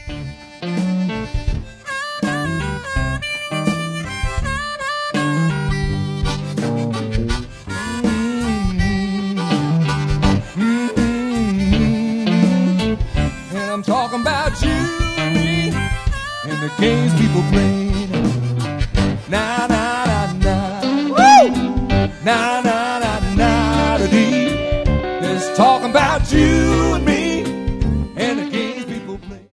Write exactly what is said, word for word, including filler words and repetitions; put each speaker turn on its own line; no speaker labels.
I'm talking about you and me and the games people play. Na na na na, woo! Na na.